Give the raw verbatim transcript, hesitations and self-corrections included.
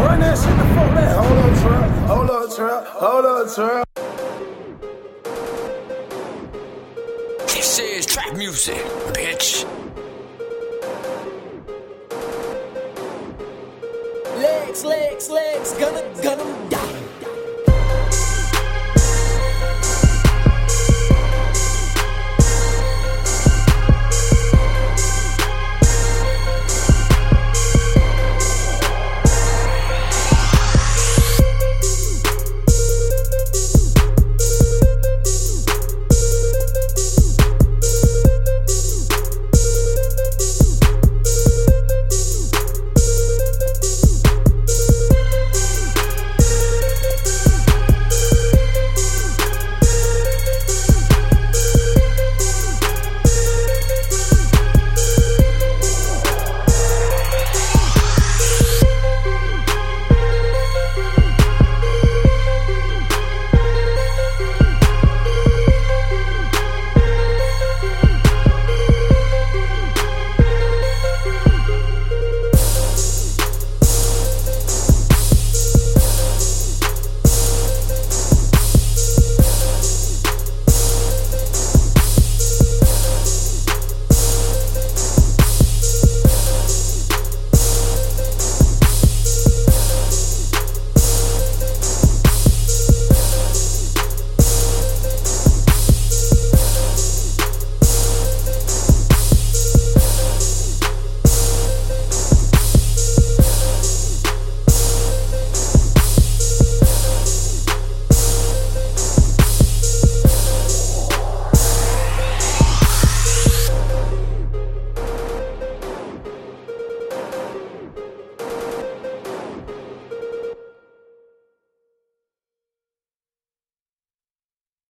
Run that shit before that. Hold up, trap. Hold up, trap. Hold up, trap. This is trap music, bitch. Legs, legs, legs, gonna, gonna die.